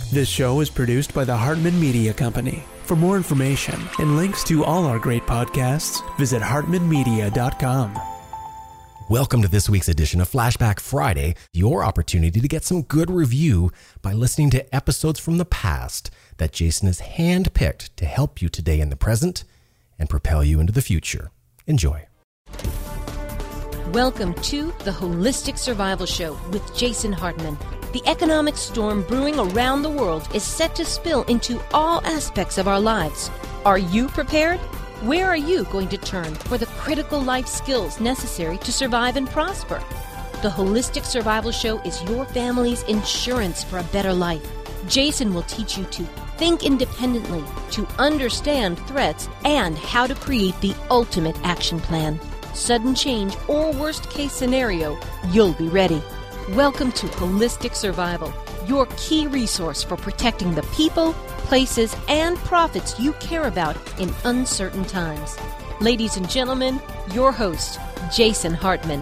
This show is produced by the Hartman Media Company. For more information and links to all our great podcasts, visit hartmanmedia.com. Welcome to this week's edition of Flashback Friday, your opportunity to get some good review by listening to episodes from the past that Jason has handpicked to help you today in the present and propel you into the future. Enjoy. Welcome to the Holistic Survival Show with Jason Hartman. The economic storm brewing around the world is set to spill into all aspects of our lives. Are you prepared? Where are you going to turn for the critical life skills necessary to survive and prosper? The Holistic Survival Show is your family's insurance for a better life. Jason will teach you to think independently, to understand threats, and how to create the ultimate action plan. Sudden change or worst case scenario, you'll be ready. Welcome to Holistic Survival, your key resource for protecting the people, places, and profits you care about in uncertain times. Ladies and gentlemen, your host, Jason Hartman.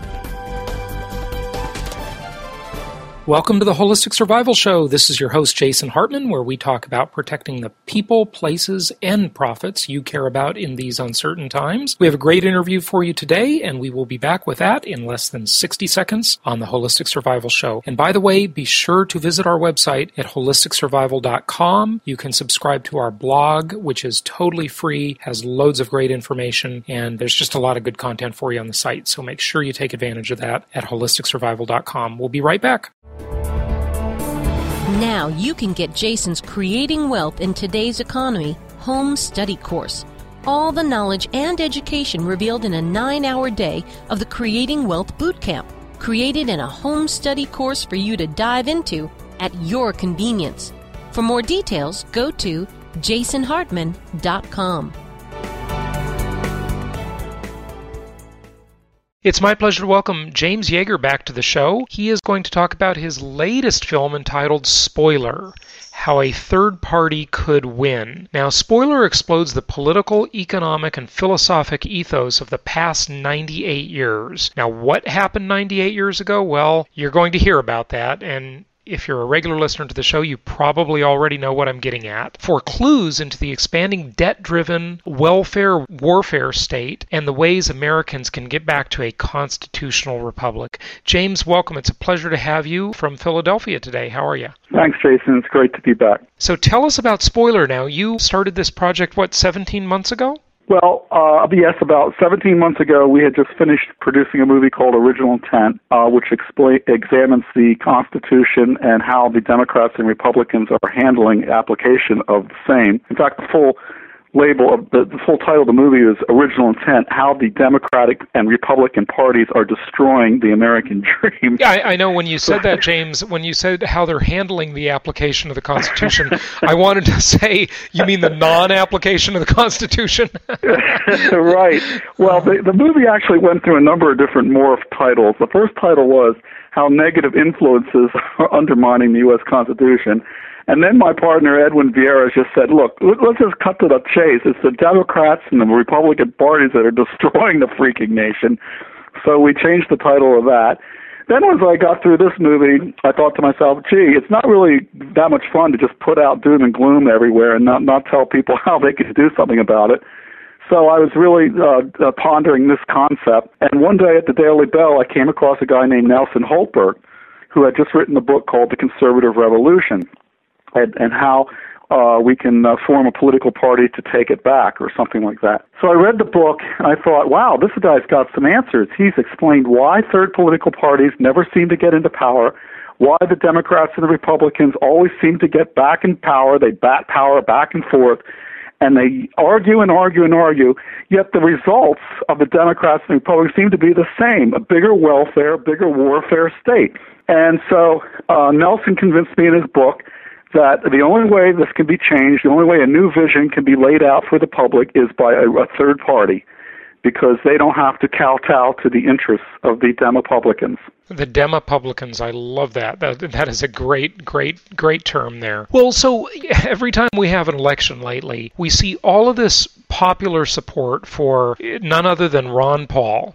Welcome to the Holistic Survival Show. This is your host, Jason Hartman, where we talk about protecting the people, places, and profits you care about in these uncertain times. We have a great interview for you today, and we will be back with that in less than 60 seconds on the Holistic Survival Show. And by the way, be sure to visit our website at holisticsurvival.com. You can subscribe to our blog, which is totally free, has loads of great information, and there's just a lot of good content for you on the site. So make sure you take advantage of that at holisticsurvival.com. We'll be right back. Now you can get Jason's Creating Wealth in Today's Economy home study course. All the knowledge and education revealed in a 9-hour day of the Creating Wealth Bootcamp, created in a home study course for you to dive into at your convenience. For more details, go to jasonhartman.com. It's my pleasure to welcome James Yeager back to the show. He is going to talk about his latest film entitled Spoiler: How a Third Party Could Win. Now, Spoiler explodes the political, economic, and philosophic ethos of the past 98 years. Now, what happened 98 years ago? Well, you're going to hear about that, and if you're a regular listener to the show, you probably already know what I'm getting at. For clues into the expanding debt-driven welfare warfare state and the ways Americans can get back to a constitutional republic. James, welcome. It's a pleasure to have you from Philadelphia today. How are you? Thanks, Jason. It's great to be back. So tell us about Spoiler now. You started this project, 17 months ago? Well, yes, about 17 months ago, we had just finished producing a movie called Original Intent, which examines the Constitution and how the Democrats and Republicans are handling application of the same. In fact, the full label of the full title of the movie is Original Intent: How the Democratic and Republican parties are destroying the American dream. Yeah, I know when you said that, James, when you said how they're handling the application of the Constitution, I wanted to say, you mean the non-application of the Constitution? Right. Well, the movie actually went through a number of different morphed titles. The first title was How Negative Influences Are Undermining the U.S. Constitution. And then my partner, Edwin Vieira, just said, look, let's just cut to the chase. It's the Democrats and the Republican parties that are destroying the freaking nation. So we changed the title of that. Then as I got through this movie, I thought to myself, gee, it's not really that much fun to just put out doom and gloom everywhere and not tell people how they can do something about it. So I was really pondering this concept. And one day at the Daily Bell, I came across a guy named Nelson Holtberg, who had just written a book called The Conservative Revolution, and how we can form a political party to take it back or something like that. So I read the book, and I thought, wow, this guy's got some answers. He's explained why third political parties never seem to get into power, why the Democrats and the Republicans always seem to get back in power. They bat power back and forth, and they argue and argue and argue, yet the results of the Democrats and Republicans seem to be the same: a bigger welfare, bigger warfare state. And so Nelson convinced me in his book that the only way this can be changed, the only way a new vision can be laid out for the public is by a third party, because they don't have to kowtow to the interests of the Demopublicans. The Demopublicans, I love that. That is a great term there. Well, so every time we have an election lately, we see all of this popular support for none other than Ron Paul.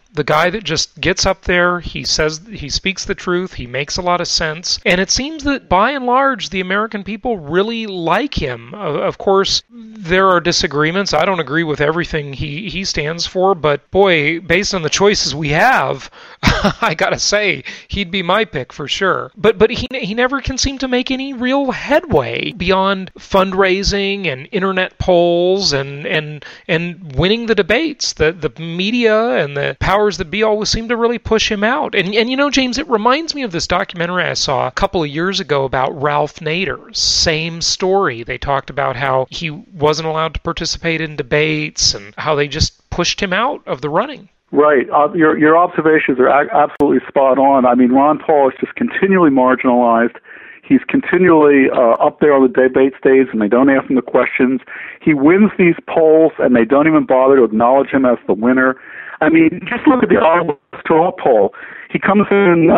the guy that just gets up there, he speaks the truth, he makes a lot of sense, and it seems that by and large the American people really like him. Of course, there are disagreements. I don't agree with everything he stands for, but boy, based on the choices we have, I gotta say, he'd be my pick for sure. But he never can seem to make any real headway beyond fundraising and internet polls and winning the debates. The media and the powers that be always seem to really push him out. And you know, James, it reminds me of this documentary I saw a couple of years ago about Ralph Nader. Same story. They talked about how he wasn't allowed to participate in debates and how they just pushed him out of the running. Right. Your observations are absolutely spot on. I mean, Ron Paul is just continually marginalized. He's continually up there on the debate stage, and they don't ask him the questions. He wins these polls, and they don't even bother to acknowledge him as the winner. I mean, just look at the Iowa straw poll. He comes in,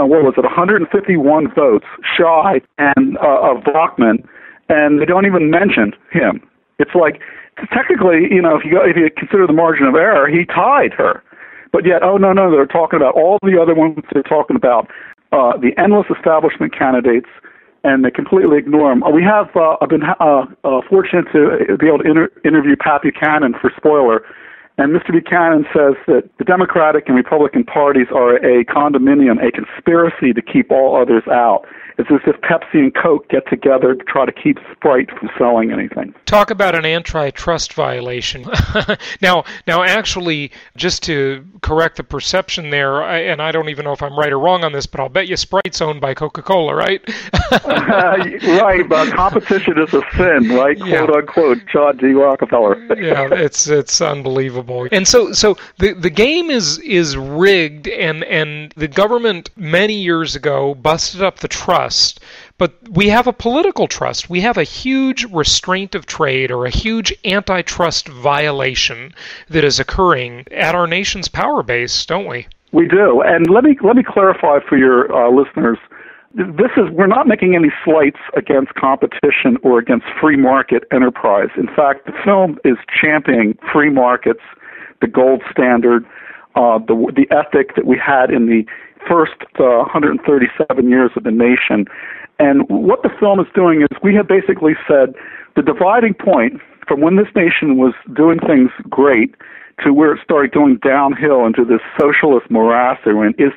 151 votes shy of Bachmann, and they don't even mention him. It's like, technically, you know, if you consider the margin of error, he tied her. But yet, no, they're talking about all the other ones. They're talking about the endless establishment candidates, and they completely ignore them. I've been fortunate to be able to interview Pat Buchanan for Spoiler, and Mr. Buchanan says that the Democratic and Republican parties are a condominium, a conspiracy to keep all others out. It's as if Pepsi and Coke get together to try to keep Sprite from selling anything. Talk about an antitrust violation. Now, actually, just to correct the perception there, and I don't even know if I'm right or wrong on this, but I'll bet you Sprite's owned by Coca-Cola, right? Right, but competition is a sin, right? Yeah. Quote unquote, John D. Rockefeller. Yeah, it's unbelievable. And so the game is rigged, and the government many years ago busted up the trust. But we have a political trust. We have a huge restraint of trade or a huge antitrust violation that is occurring at our nation's power base, don't we? We do. And let me clarify for your listeners. We're not making any slights against competition or against free market enterprise. In fact, the film is championing free markets, the gold standard, the ethic that we had in the first 137 years of the nation. And what the film is doing is we have basically said the dividing point from when this nation was doing things great to where it started going downhill into this socialist morass is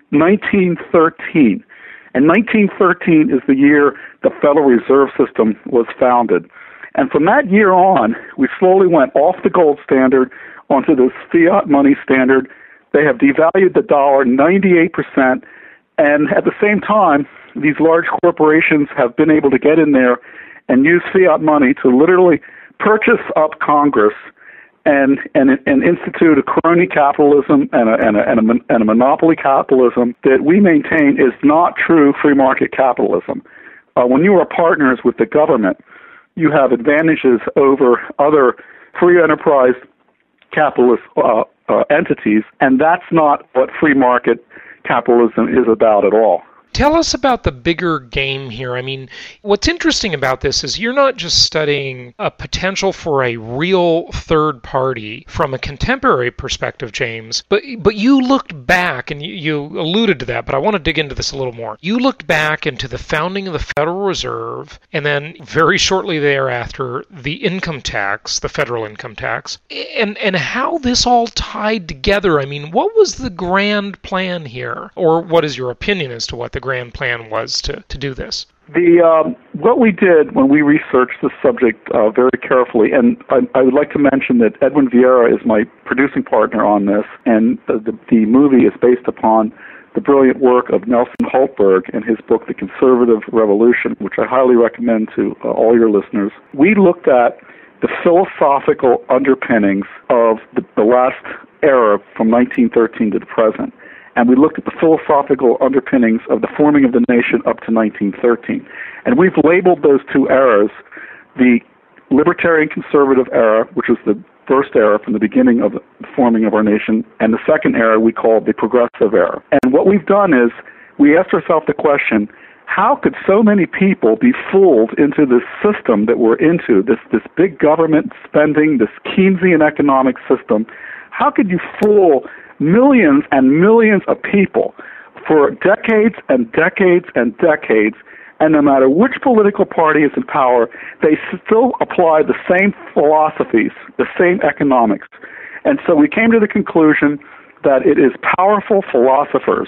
1913. And 1913 is the year the Federal Reserve System was founded. And from that year on, we slowly went off the gold standard onto this fiat money standard. They have devalued the dollar 98%, and at the same time, these large corporations have been able to get in there and use fiat money to literally purchase up Congress and institute a crony capitalism and a monopoly capitalism that we maintain is not true free market capitalism. When you are partners with the government, you have advantages over other free enterprise capitalist entities, and that's not what free market capitalism is about at all. Tell us about the bigger game here. I mean, what's interesting about this is you're not just studying a potential for a real third party from a contemporary perspective, James, but you looked back, and you alluded to that, but I want to dig into this a little more. You looked back into the founding of the Federal Reserve, and then very shortly thereafter, the income tax, the federal income tax, and how this all tied together. I mean, what was the grand plan here? Or what is your opinion as to what the grand plan was to do this? What we did when we researched this subject very carefully, and I would like to mention that Edwin Vieira is my producing partner on this, and the movie is based upon the brilliant work of Nelson Hultberg and his book, The Conservative Revolution, which I highly recommend to all your listeners. We looked at the philosophical underpinnings of the last era from 1913 to the present. And we looked at the philosophical underpinnings of the forming of the nation up to 1913. And we've labeled those two eras the libertarian conservative era, which was the first era from the beginning of the forming of our nation, and the second era we call the progressive era. And what we've done is we asked ourselves the question, how could so many people be fooled into this system that we're into, this big government spending, this Keynesian economic system? How could you fool millions and millions of people for decades and decades and decades, and no matter which political party is in power, they still apply the same philosophies, the same economics. And so we came to the conclusion that it is powerful philosophers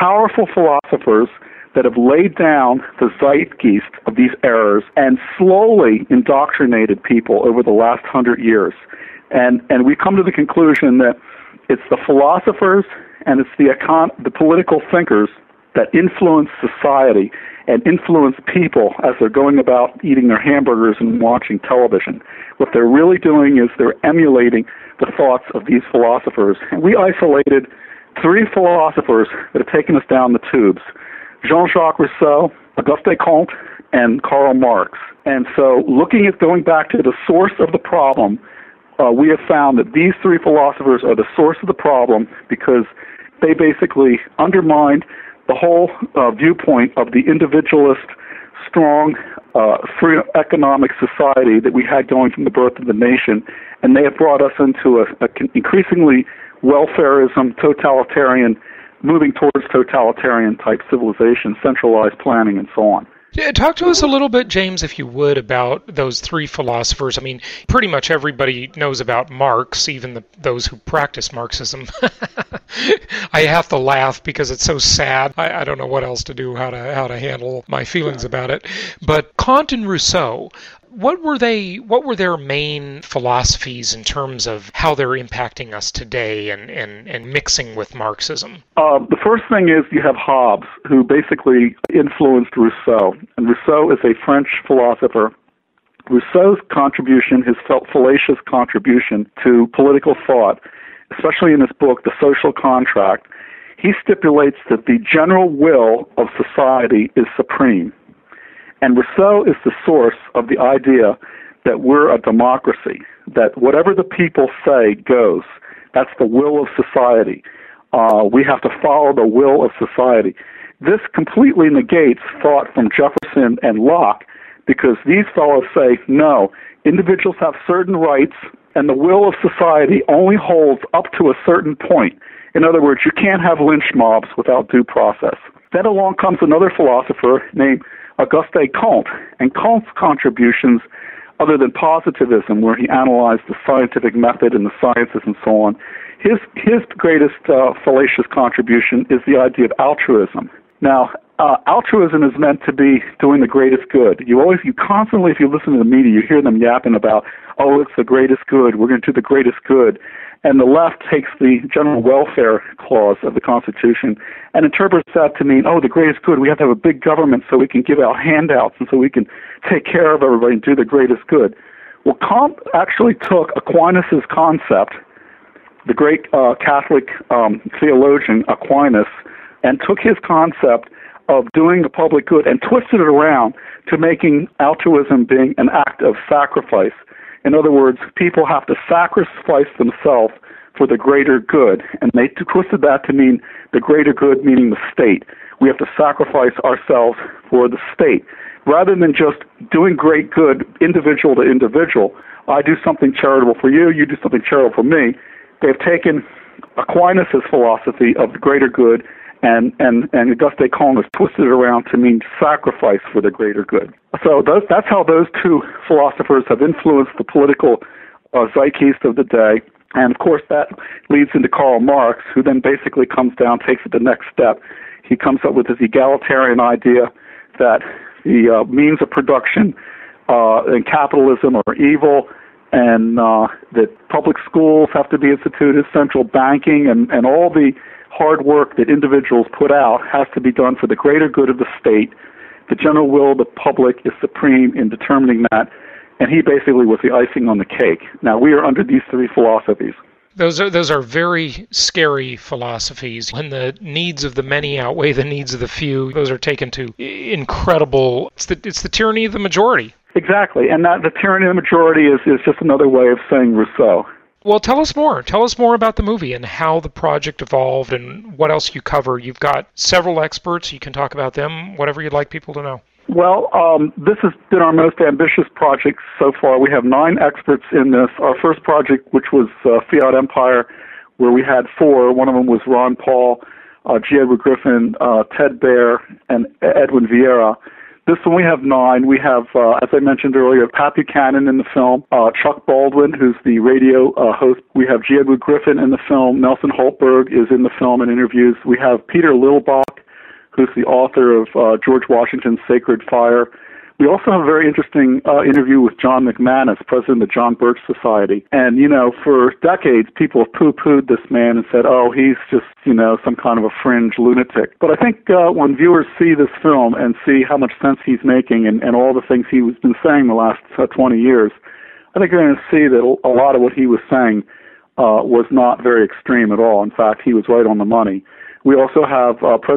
that have laid down the zeitgeist of these errors and slowly indoctrinated people over the last 100 years. And we come to the conclusion that it's the philosophers and it's the political thinkers that influence society and influence people as they're going about eating their hamburgers and watching television. What they're really doing is they're emulating the thoughts of these philosophers. And we isolated 3 philosophers that have taken us down the tubes: Jean-Jacques Rousseau, Auguste Comte, and Karl Marx. And so looking at going back to the source of the problem, we have found that these 3 philosophers are the source of the problem because they basically undermined the whole viewpoint of the individualist, strong, free economic society that we had going from the birth of the nation, and they have brought us into a increasingly welfarism, totalitarian, moving towards totalitarian-type civilization, centralized planning, and so on. Yeah, talk to us a little bit, James, if you would, about those 3 philosophers. I mean, pretty much everybody knows about Marx, even those who practice Marxism. I have to laugh because it's so sad. I don't know what else to do, how to handle my feelings about it. But Comte and Rousseau, what were their main philosophies in terms of how they're impacting us today and mixing with Marxism? The first thing is you have Hobbes, who basically influenced Rousseau. And Rousseau is a French philosopher. Rousseau's contribution, his fallacious contribution to political thought, especially in his book, The Social Contract, he stipulates that the general will of society is supreme. And Rousseau is the source of the idea that we're a democracy, that whatever the people say goes. That's the will of society. We have to follow the will of society. This completely negates thought from Jefferson and Locke, because these fellows say, no, individuals have certain rights, and the will of society only holds up to a certain point. In other words, you can't have lynch mobs without due process. Then along comes another philosopher named Auguste Comte, and Comte's contributions, other than positivism, where he analyzed the scientific method and the sciences and so on, his greatest fallacious contribution is the idea of altruism. Now, altruism is meant to be doing the greatest good. You constantly, if you listen to the media, you hear them yapping about, oh, it's the greatest good, we're going to do the greatest good. And the left takes the general welfare clause of the Constitution and interprets that to mean, oh, the greatest good, we have to have a big government so we can give out handouts and so we can take care of everybody and do the greatest good. Well, Comte actually took Aquinas' concept, the great Catholic theologian Aquinas, and took his concept of doing the public good and twisted it around to making altruism being an act of sacrifice. In other words, people have to sacrifice themselves for the greater good, and they twisted that to mean the greater good, meaning the state. We have to sacrifice ourselves for the state. Rather than just doing great good individual to individual, I do something charitable for you, you do something charitable for me, they've taken Aquinas' philosophy of the greater good and Auguste Comte has twisted it around to mean sacrifice for the greater good. So that's how those 2 philosophers have influenced the political zeitgeist of the day. And, of course, that leads into Karl Marx, who then basically comes down, takes it the next step. He comes up with this egalitarian idea that the means of production in capitalism are evil, and that public schools have to be instituted, central banking, and all the hard work that individuals put out has to be done for the greater good of the state. The general will of the public is supreme in determining that, and he basically was the icing on the cake. Now, we are under these 3 philosophies. Those are very scary philosophies. When the needs of the many outweigh the needs of the few, those are taken to incredible. It's the tyranny of the majority. Exactly, and that the tyranny of the majority is just another way of saying Rousseau. Well, tell us more. Tell us more about the movie and how the project evolved and what else you cover. You've got several experts. You can talk about them, whatever you'd like people to know. Well, this has been our most ambitious project so far. We have 9 experts in this. Our first project, which was Fiat Empire, where we had 4. One of them was Ron Paul, G. Edward Griffin, Ted Baer, and Edwin Vieira. This one we have 9. We have, as I mentioned earlier, Pat Buchanan in the film, Chuck Baldwin, who's the radio host. We have G. Edward Griffin in the film. Nelson Holtberg is in the film and interviews. We have Peter Lilbach, who's the author of George Washington's Sacred Fire. We also have a very interesting interview with John McManus, president of the John Birch Society. And, for decades, people have poo-pooed this man and said, oh, he's just, some kind of a fringe lunatic. But I think when viewers see this film and see how much sense he's making and all the things he's been saying the last 20 years, I think you're going to see that a lot of what he was saying was not very extreme at all. In fact, he was right on the money. We also have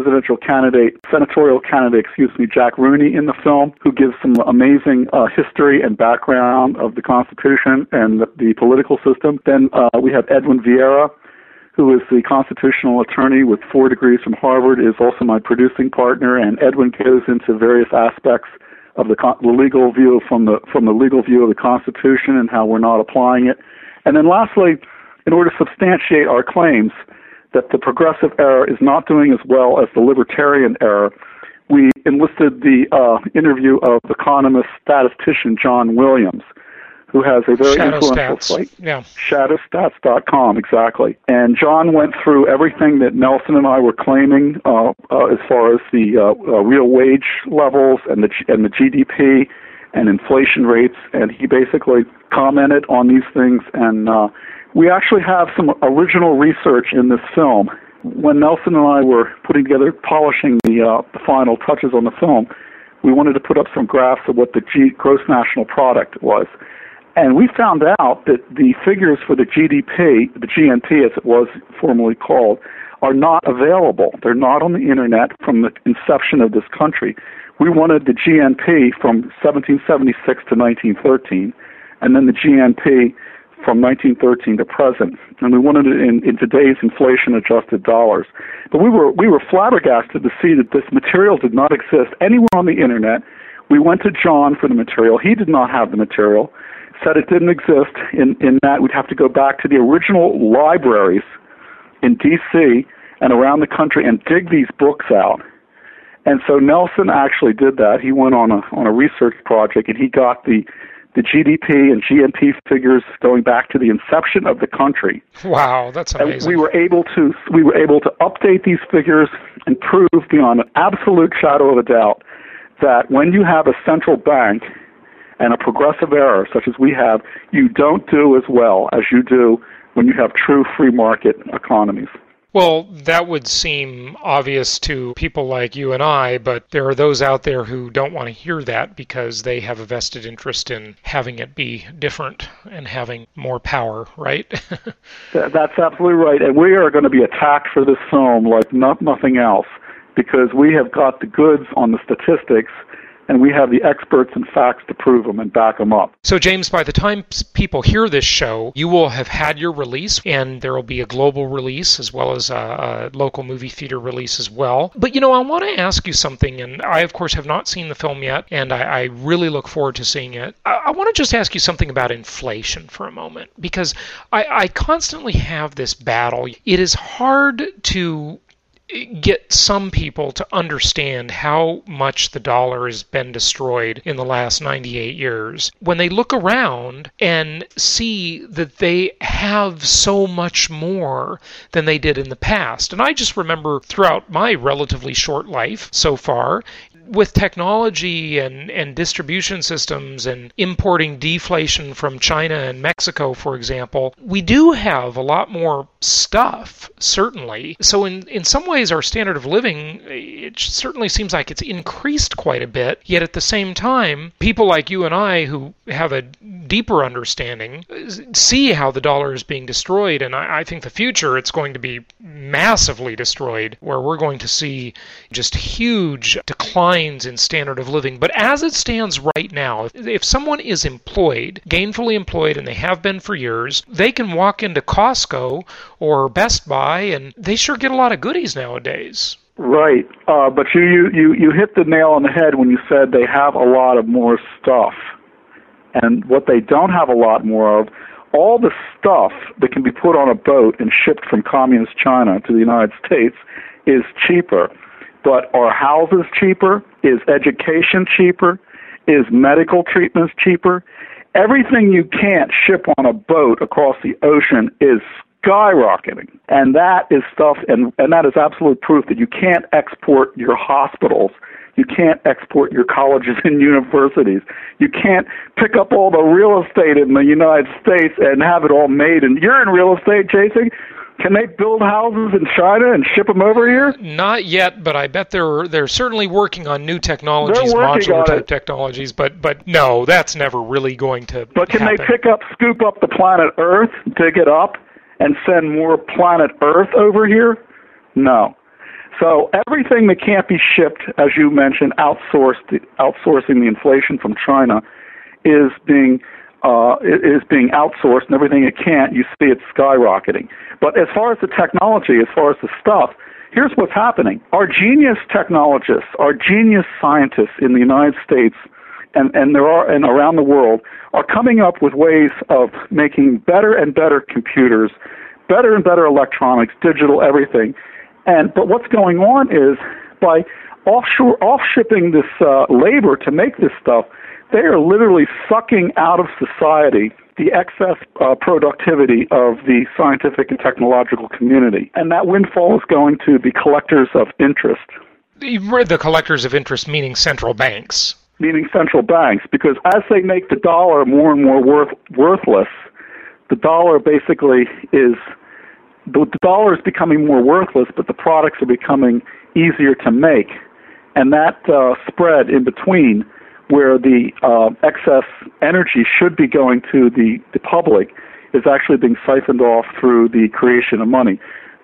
senatorial candidate, Jack Rooney in the film, who gives some amazing history and background of the Constitution and the political system. Then we have Edwin Vieira, who is the constitutional attorney with 4 degrees from Harvard, is also my producing partner, and Edwin goes into various aspects of the legal view from the legal view of the Constitution and how we're not applying it. And then lastly, in order to substantiate our claims that the progressive era is not doing as well as the libertarian era, we enlisted the interview of economist statistician John Williams, who has a very influential site. Yeah. Shadowstats.com, exactly. And John went through everything that Nelson and I were claiming as far as the real wage levels and the GDP and inflation rates, and he basically commented on these things. And we actually have some original research in this film. When Nelson and I were polishing the final touches on the film, we wanted to put up some graphs of what the gross national product was. And we found out that the figures for the GDP, the GNP as it was formerly called, are not available. They're not on the internet from the inception of this country. We wanted the GNP from 1776 to 1913, and then the GNP from 1913 to present, and we wanted it in today's inflation-adjusted dollars. But we were flabbergasted to see that this material did not exist anywhere on the internet. We went to John for the material. He did not have the material, said it didn't exist, in that we'd have to go back to the original libraries in D.C. and around the country and dig these books out. And so Nelson actually did that. He went on a research project, and he got the GDP and GNP figures going back to the inception of the country. Wow, that's amazing. And we were able to update these figures and prove beyond an absolute shadow of a doubt that when you have a central bank and a progressive era such as we have, you don't do as well as you do when you have true free market economies. Well, that would seem obvious to people like you and I, but there are those out there who don't want to hear that because they have a vested interest in having it be different and having more power, right? That's absolutely right. And we are going to be attacked for this film like nothing else because we have got the goods on the statistics and we have the experts and facts to prove them and back them up. So, James, by the time people hear this show, you will have had your release, and there will be a global release as well as a local movie theater release as well. But, I want to ask you something, and I, of course, have not seen the film yet, and I really look forward to seeing it. I want to just ask you something about inflation for a moment, because I constantly have this battle. It is hard to get some people to understand how much the dollar has been destroyed in the last 98 years when they look around and see that they have so much more than they did in the past. And I just remember throughout my relatively short life so far, with technology and distribution systems and importing deflation from China and Mexico, for example, we do have a lot more stuff, certainly. So in some ways, our standard of living, it certainly seems like it's increased quite a bit. Yet at the same time, people like you and I who have a deeper understanding see how the dollar is being destroyed. And I think the future, it's going to be massively destroyed, where we're going to see just huge declines in standard of living. But as it stands right now, if someone is employed, gainfully employed, and they have been for years, they can walk into Costco or Best Buy, and they sure get a lot of goodies nowadays. Right, but you hit the nail on the head when you said they have a lot of more stuff. And what they don't have a lot more of all the stuff that can be put on a boat and shipped from communist China to the United States is cheaper. But are houses cheaper? Is education cheaper? Is medical treatments cheaper? Everything you can't ship on a boat across the ocean is skyrocketing. And that is stuff, and that is absolute proof that you can't export your hospitals. You can't export your colleges and universities. You can't pick up all the real estate in the United States and have it all made. And you're in real estate, Jason. Can they build houses in China and ship them over here? Not yet, but I bet they're certainly working on new technologies, modular type technologies. But no, that's never really going to But can happen. they scoop up the planet Earth, dig it up, and send more planet Earth over here? No. So everything that can't be shipped, as you mentioned, outsourcing the inflation from China, is being outsourced, and everything it can't, you see it skyrocketing. But as far as the technology, as far as the stuff, here's what's happening. Our genius technologists, our genius scientists in the United States and around the world are coming up with ways of making better and better computers, better and better electronics, digital everything. But what's going on is by off-shipping this labor to make this stuff, they are literally sucking out of society the excess productivity of the scientific and technological community. And that windfall is going to the collectors of interest. The collectors of interest meaning central banks. Meaning central banks, because as they make the dollar more and more worthless, the dollar basically is... The dollar is becoming more worthless, but the products are becoming easier to make. And that spread in between, where the excess energy should be going to the public, is actually being siphoned off through the creation of money.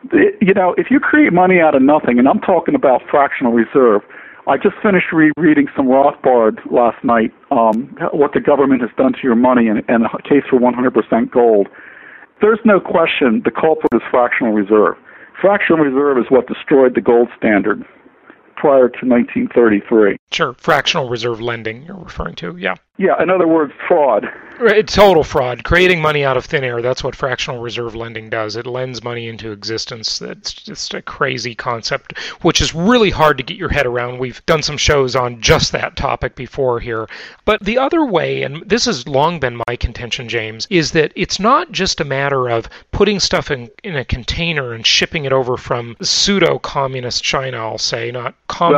If you create money out of nothing, and I'm talking about fractional reserve, I just finished rereading some Rothbard last night, what the government has done to your money and a case for 100% gold. There's no question the culprit is fractional reserve. Fractional reserve is what destroyed the gold standard prior to 1933. Sure, fractional reserve lending you're referring to, yeah. Yeah, in other words, fraud. It's total fraud. Creating money out of thin air, that's what fractional reserve lending does. It lends money into existence. That's just a crazy concept, which is really hard to get your head around. We've done some shows on just that topic before here. But the other way, and this has long been my contention, James, is that it's not just a matter of putting stuff in a container and shipping it over from pseudo-communist China, I'll say, not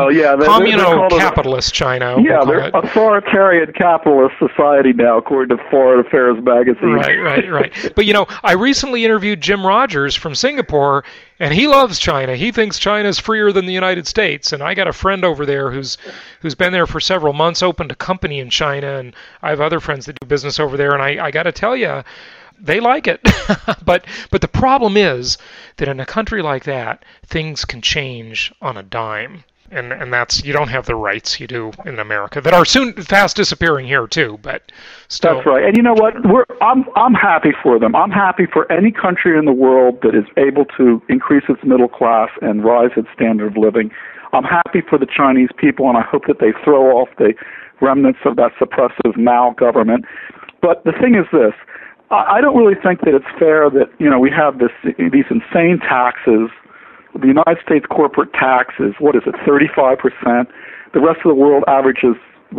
communo-capitalist China. Yeah, they're authoritarian capitalist society now, according to Foreign Affairs magazine. Right. But, I recently interviewed Jim Rogers from Singapore, and he loves China. He thinks China's freer than the United States. And I got a friend over there who's been there for several months, opened a company in China, and I have other friends that do business over there, and I got to tell you, they like it. But the problem is that in a country like that, things can change on a dime. And that's, you don't have the rights you do in America that are fast disappearing here too, but still. That's right. And you know what? I'm happy for them. I'm happy for any country in the world that is able to increase its middle class and rise its standard of living. I'm happy for the Chinese people, and I hope that they throw off the remnants of that suppressive Mao government. But the thing is this. I don't really think that it's fair that, we have these insane taxes. The United States corporate tax is, 35%. The rest of the world averages,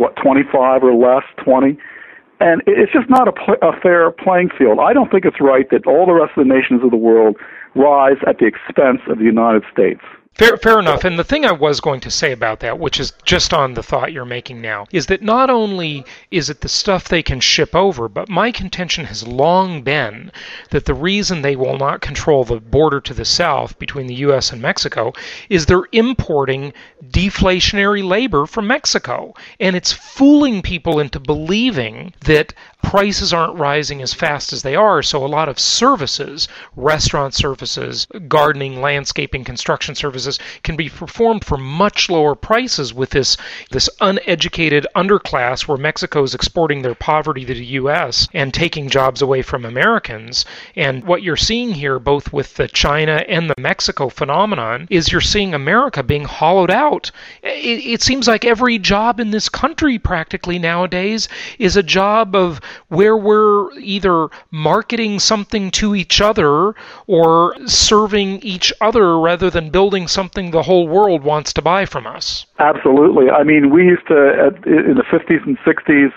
25 or less, 20. And it's just not a fair playing field. I don't think it's right that all the rest of the nations of the world rise at the expense of the United States. Fair enough. And the thing I was going to say about that, which is just on the thought you're making now, is that not only is it the stuff they can ship over, but my contention has long been that the reason they will not control the border to the south between the U.S. and Mexico is they're importing deflationary labor from Mexico. And it's fooling people into believing that prices aren't rising as fast as they are, so a lot of services, restaurant services, gardening, landscaping, construction services, services can be performed for much lower prices with this uneducated underclass where Mexico is exporting their poverty to the U.S. and taking jobs away from Americans. And what you're seeing here, both with the China and the Mexico phenomenon, is you're seeing America being hollowed out. It seems like every job in this country practically nowadays is a job of where we're either marketing something to each other or serving each other rather than building something the whole world wants to buy from us. Absolutely. I mean, we used to, in the 50s and 60s,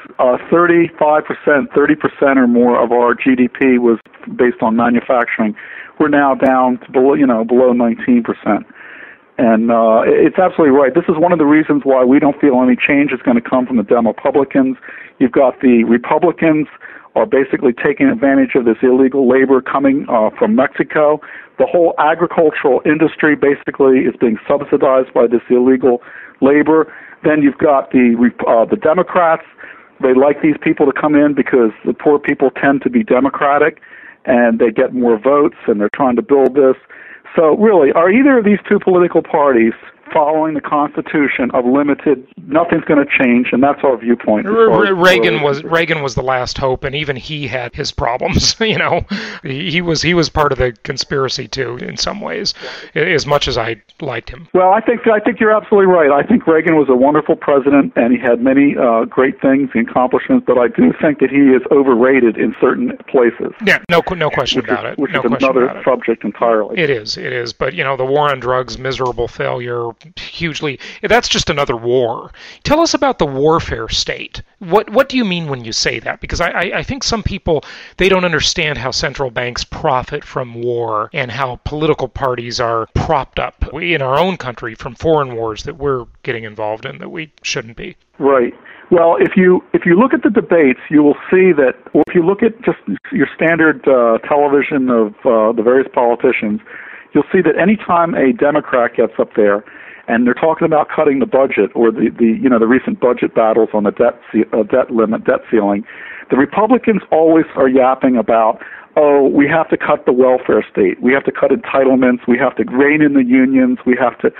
35%, 30% or more of our GDP was based on manufacturing. We're now down to below 19%. And it's absolutely right. This is one of the reasons why we don't feel any change is going to come from the Demopublicans. You've got the Republicans are basically taking advantage of this illegal labor coming from Mexico. The whole agricultural industry basically is being subsidized by this illegal labor. Then you've got the Democrats. They like these people to come in because the poor people tend to be Democratic, and they get more votes, and they're trying to build this. So really, are either of these two political parties following the Constitution of limited, nothing's going to change, and that's our viewpoint. Reagan was the last hope, and even he had his problems. He was part of the conspiracy too, in some ways, as much as I liked him. Well, I think you're absolutely right. I think Reagan was a wonderful president, and he had many great things and accomplishments, but I do think that he is overrated in certain places. Yeah, no question about it. Which is another subject entirely. It is. But the war on drugs, miserable failure. Hugely, that's just another war. Tell us about the warfare state. What do you mean when you say that? Because I think some people, they don't understand how central banks profit from war and how political parties are propped up in our own country from foreign wars that we're getting involved in that we shouldn't be. Right. Well, if you look at the debates, you will see that, or if you look at just your standard television of the various politicians, you'll see that any time a Democrat gets up there and they're talking about cutting the budget or the recent budget battles on the debt limit, debt ceiling, the Republicans always are yapping about, we have to cut the welfare state, we have to cut entitlements, we have to rein in the unions, we have to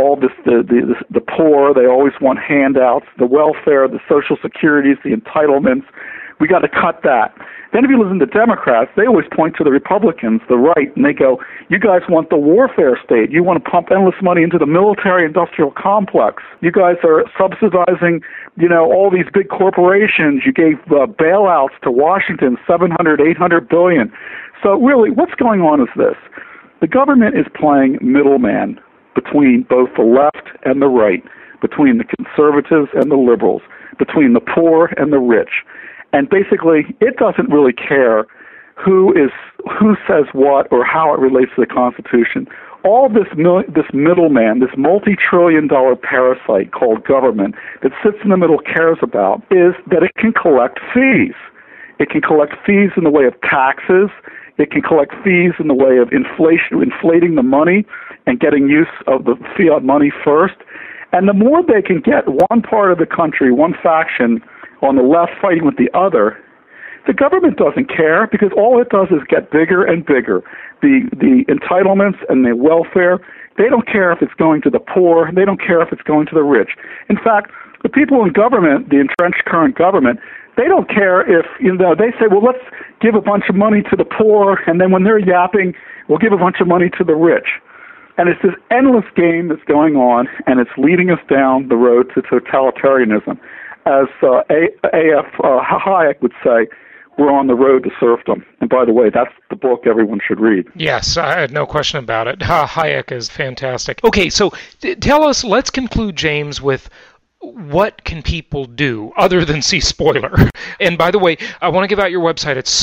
the poor, they always want handouts, the welfare, the social securities, the entitlements. We got to cut that. Then if you listen to Democrats, they always point to the Republicans, the right, and they go, you guys want the warfare state. You want to pump endless money into the military-industrial complex. You guys are subsidizing, all these big corporations. You gave bailouts to Washington, $700, $800 billion. So really, what's going on is this. The government is playing middleman between both the left and the right, between the conservatives and the liberals, between the poor and the rich. And basically, it doesn't really care who says what or how it relates to the Constitution. All this middleman, this multi-trillion-dollar parasite called government that sits in the middle cares about is that it can collect fees. It can collect fees in the way of taxes. It can collect fees in the way of inflating the money and getting use of the fiat money first. And the more they can get one part of the country, one faction, on the left fighting with the other, the government doesn't care because all it does is get bigger and bigger. The entitlements and the welfare, they don't care if it's going to the poor. They don't care if it's going to the rich. In fact, the people in government, the entrenched current government, they don't care if, they say, well, let's give a bunch of money to the poor, and then when they're yapping, we'll give a bunch of money to the rich. And it's this endless game that's going on, and it's leading us down the road to totalitarianism. As A.F. Hayek would say, we're on the road to serfdom. And by the way, that's the book everyone should read. Yes, I had no question about it. Hayek is fantastic. Okay, so tell us, let's conclude, James, with what can people do other than see Spoiler? And by the way, I want to give out your website. It's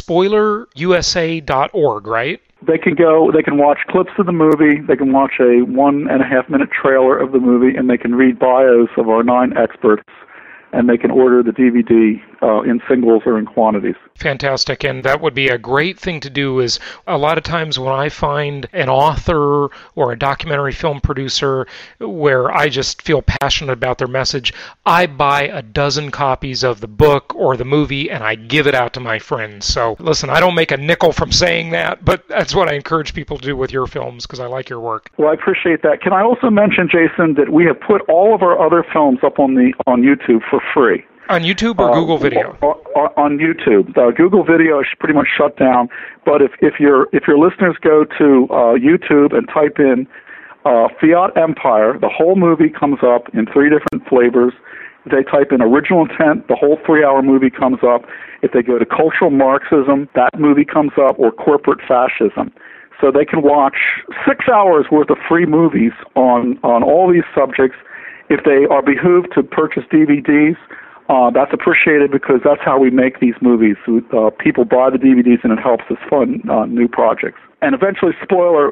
spoilerusa.org, right? They can watch clips of the movie, they can watch a 1.5-minute trailer of the movie, and they can read bios of our 9 experts, and they can order the DVD in singles or in quantities. Fantastic. And that would be a great thing to do. Is a lot of times when I find an author or a documentary film producer where I just feel passionate about their message, I buy a dozen copies of the book or the movie and I give it out to my friends. So listen, I don't make a nickel from saying that, but that's what I encourage people to do with your films because I like your work. Well, I appreciate that. Can I also mention, Jason, that we have put all of our other films up on YouTube for free. On YouTube or Google Video? On YouTube. Google Video is pretty much shut down. But if your listeners go to YouTube and type in Fiat Empire, the whole movie comes up in 3 different flavors. If they type in Original Intent, the whole 3-hour movie comes up. If they go to Cultural Marxism, that movie comes up, or Corporate Fascism. So they can watch 6 hours worth of free movies on all these subjects. If they are behooved to purchase DVDs, that's appreciated because that's how we make these movies. People buy the DVDs and it helps us fund new projects. And eventually Spoiler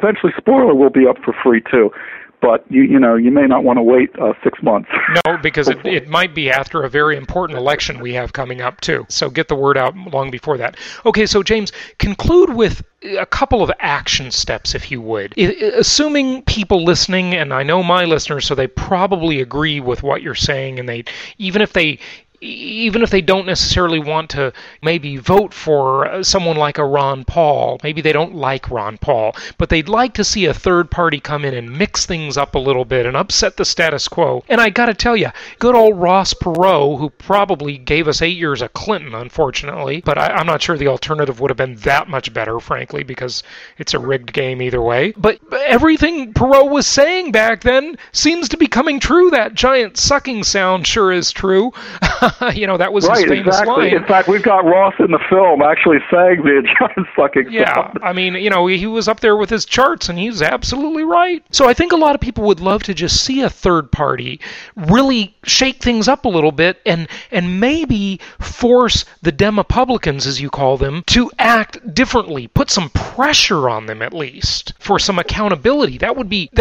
will be up for free too. But you may not want to wait 6 months. No, because it might be after a very important election we have coming up too. So get the word out long before that. Okay, so James, conclude with a couple of action steps, if you would. Assuming people listening, and I know my listeners, so they probably agree with what you're saying, and even if they don't necessarily want to maybe vote for someone like a Ron Paul, maybe they don't like Ron Paul, but they'd like to see a third party come in and mix things up a little bit and upset the status quo. And I got to tell you, good old Ross Perot, who probably gave us 8 years of Clinton, unfortunately, but I'm not sure the alternative would have been that much better, frankly, because it's a rigged game either way. But everything Perot was saying back then seems to be coming true. That giant sucking sound sure is true. That was his famous line. In fact, we've got Ross in the film actually saying the giant sucking sound. Yeah, I mean, he was up there with his charts, and he's absolutely right. So I think a lot of people would love to just see a third party really shake things up a little bit and maybe force the Demopublicans, as you call them, to act differently, put some pressure on them at least for some accountability. That would be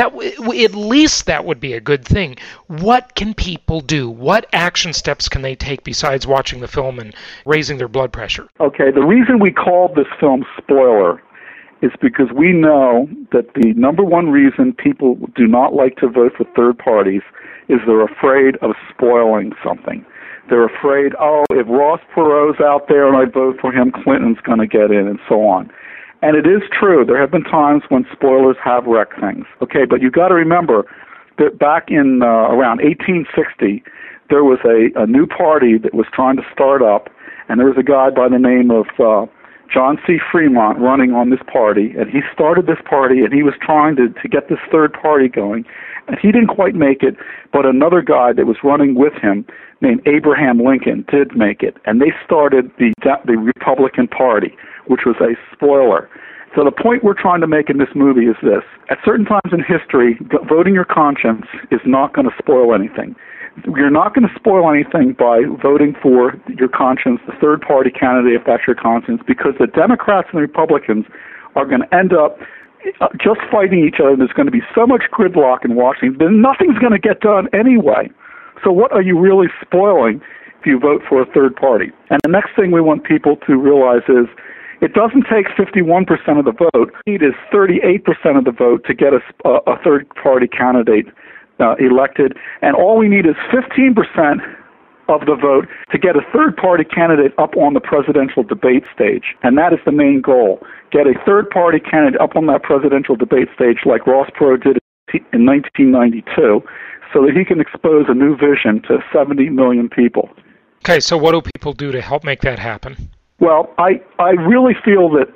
a good thing. What can people do? What action steps can they take besides watching the film and raising their blood pressure? Okay, the reason we called this film Spoiler is because we know that the number one reason people do not like to vote for third parties is they're afraid of spoiling something. They're afraid, if Ross Perot's out there and I vote for him, Clinton's going to get in, and so on. And it is true. There have been times when spoilers have wrecked things. Okay, but you've got to remember that back in around 1860, there was a new party that was trying to start up, and there was a guy by the name of John C. Fremont running on this party, and he started this party, and he was trying to get this third party going, and he didn't quite make it, but another guy that was running with him named Abraham Lincoln did make it, and they started the Republican Party, which was a spoiler. So the point we're trying to make in this movie is this. At certain times in history, voting your conscience is not going to spoil anything. You're not going to spoil anything by voting for your conscience, the third-party candidate, if that's your conscience, because the Democrats and the Republicans are going to end up just fighting each other. There's going to be so much gridlock in Washington that nothing's going to get done anyway. So what are you really spoiling if you vote for a third party? And the next thing we want people to realize is it doesn't take 51% of the vote. It is 38% of the vote to get a third-party candidate elected, and all we need is 15% of the vote to get a third-party candidate up on the presidential debate stage. And that is the main goal. Get a third-party candidate up on that presidential debate stage like Ross Perot did in 1992 so that he can expose a new vision to 70 million people. Okay, so what do people do to help make that happen? Well, I really feel that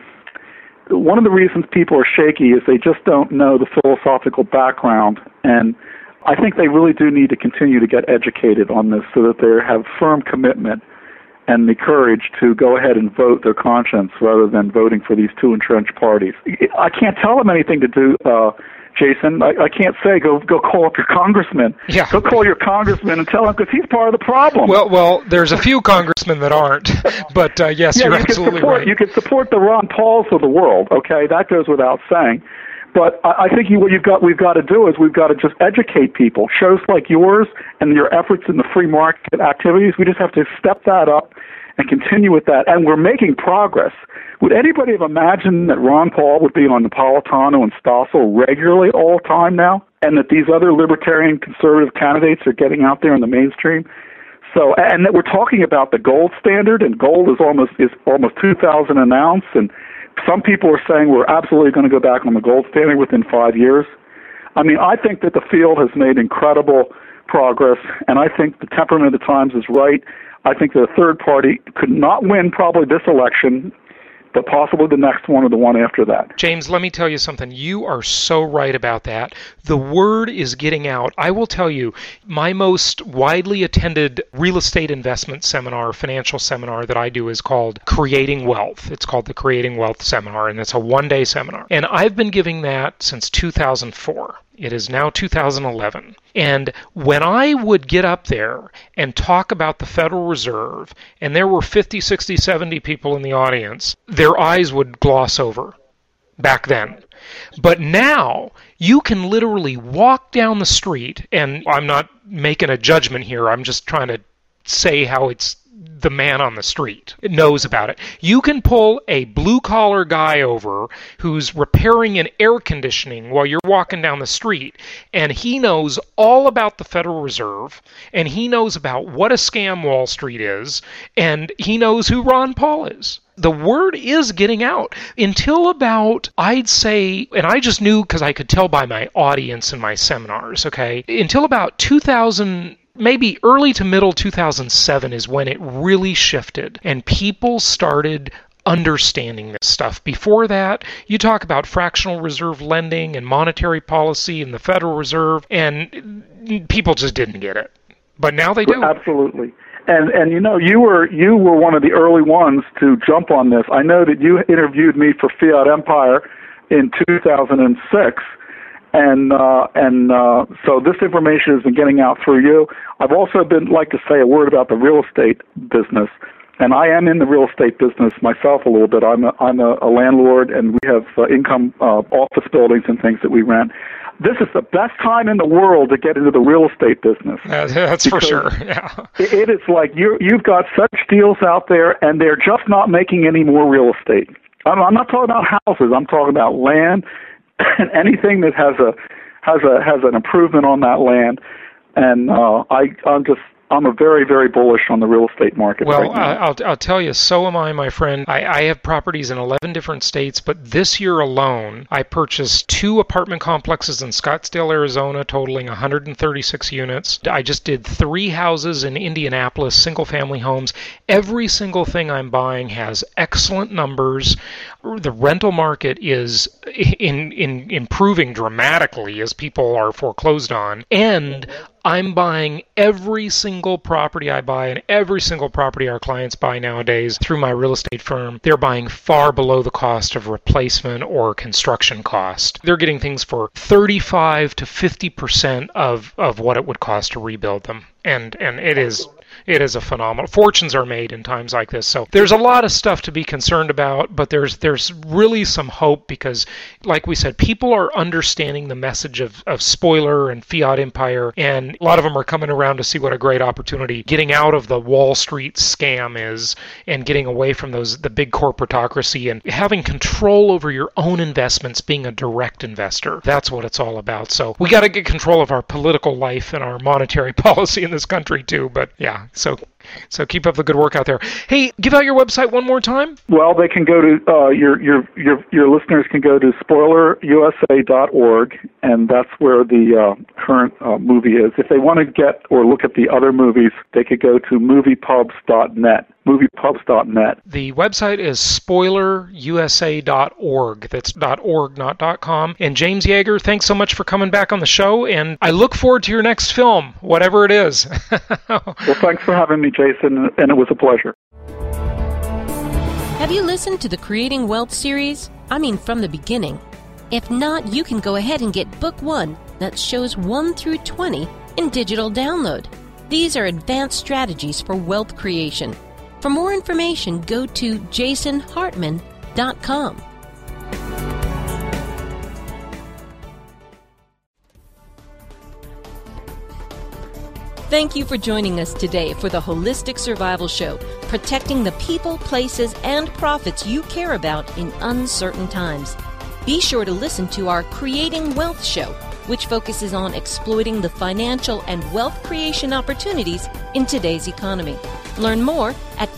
one of the reasons people are shaky is they just don't know the philosophical background, and I think they really do need to continue to get educated on this so that they have firm commitment and the courage to go ahead and vote their conscience rather than voting for these two entrenched parties. I can't tell them anything to do, Jason. I can't say go call up your congressman. Yeah. Go call your congressman and tell him, because he's part of the problem. Well, there's a few congressmen that aren't, but yes, you're absolutely right. You can support the Ron Pauls of the world, okay? That goes without saying. But I think we've got to do is we've got to just educate people. Shows like yours and your efforts in the free market activities, we just have to step that up and continue with that. And we're making progress. Would anybody have imagined that Ron Paul would be on Napolitano and Stossel regularly all the time now, and that these other libertarian conservative candidates are getting out there in the mainstream? So, and that we're talking about the gold standard, and gold is almost $2,000 an ounce, and some people are saying we're absolutely going to go back on the gold standard within 5 years. I mean, I think that the field has made incredible progress, and I think the temperament of the times is right. I think that a third party could not win probably this election, but possibly the next one or the one after that. James, let me tell you something. You are so right about that. The word is getting out. I will tell you, my most widely attended real estate investment seminar, financial seminar that I do is called Creating Wealth. It's called the Creating Wealth Seminar, and it's a one-day seminar. And I've been giving that since 2004. It is now 2011. And when I would get up there and talk about the Federal Reserve, and there were 50, 60, 70 people in the audience, their eyes would gloss over back then. But now you can literally walk down the street, and I'm not making a judgment here, I'm just trying to say how it's the man on the street knows about it. You can pull a blue-collar guy over who's repairing an air conditioning while you're walking down the street, and he knows all about the Federal Reserve, and he knows about what a scam Wall Street is, and he knows who Ron Paul is. The word is getting out. Until about, I'd say, and I just knew because I could tell by my audience in my seminars, okay, until about 2000, maybe early to middle 2007 is when it really shifted and people started understanding this stuff. Before that, you talk about fractional reserve lending and monetary policy and the Federal Reserve, and people just didn't get it. But now they do. Absolutely. And you know, you were one of the early ones to jump on this. I know that you interviewed me for Fiat Empire in 2006. And so this information has been getting out through you. I've also like to say a word about the real estate business, and I am in the real estate business myself a little bit. I'm a landlord, and we have income office buildings and things that we rent. This is the best time in the world to get into the real estate business. That's for sure. Yeah. It is like you've got such deals out there, and they're just not making any more real estate. I'm not talking about houses. I'm talking about land. And anything that has an improvement on that land, and I'm a very, very bullish on the real estate market. Well, right now. I'll tell you, so am I, my friend. I have properties in 11 different states, but this year alone, I purchased 2 apartment complexes in Scottsdale, Arizona, totaling 136 units. I just did 3 houses in Indianapolis, single-family homes. Every single thing I'm buying has excellent numbers. The rental market is improving dramatically as people are foreclosed on, and I'm buying every single property I buy and every single property our clients buy nowadays through my real estate firm. They're buying far below the cost of replacement or construction cost. They're getting things for 35 to 50% of what it would cost to rebuild them. And it is a phenomenal. Fortunes are made in times like this. So there's a lot of stuff to be concerned about, but there's really some hope because, like we said, people are understanding the message of Spoiler and Fiat Empire, and a lot of them are coming around to see what a great opportunity getting out of the Wall Street scam is and getting away from the big corporatocracy and having control over your own investments, being a direct investor. That's what it's all about. So we got to get control of our political life and our monetary policy in this country too. But yeah, so keep up the good work out there. Hey, give out your website one more time. Well, they can go to your listeners can go to spoilerusa.org, and that's where the current movie is. If they want to get or look at the other movies, they could go to moviepubs.net. moviepubs.net. The website is spoilerusa.org. That's .org, not .com. And James Yeager, thanks so much for coming back on the show, and I look forward to your next film, whatever it is. Well, thanks for having me, Jason, and it was a pleasure. Have you listened to the Creating Wealth series? I mean, from the beginning. If not, you can go ahead and get Book 1, that's shows 1 through 20, in digital download. These are advanced strategies for wealth creation. For more information, go to jasonhartman.com. Thank you for joining us today for the Holistic Survival Show, protecting the people, places, and profits you care about in uncertain times. Be sure to listen to our Creating Wealth show, which focuses on exploiting the financial and wealth creation opportunities in today's economy. Learn more at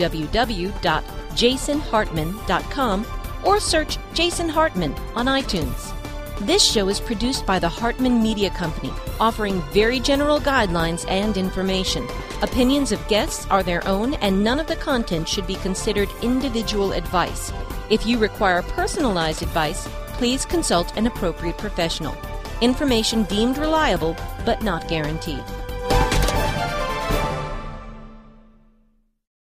www.jasonhartman.com or search Jason Hartman on iTunes. This show is produced by the Hartman Media Company, offering very general guidelines and information. Opinions of guests are their own, and none of the content should be considered individual advice. If you require personalized advice, please consult an appropriate professional. Information deemed reliable, but not guaranteed.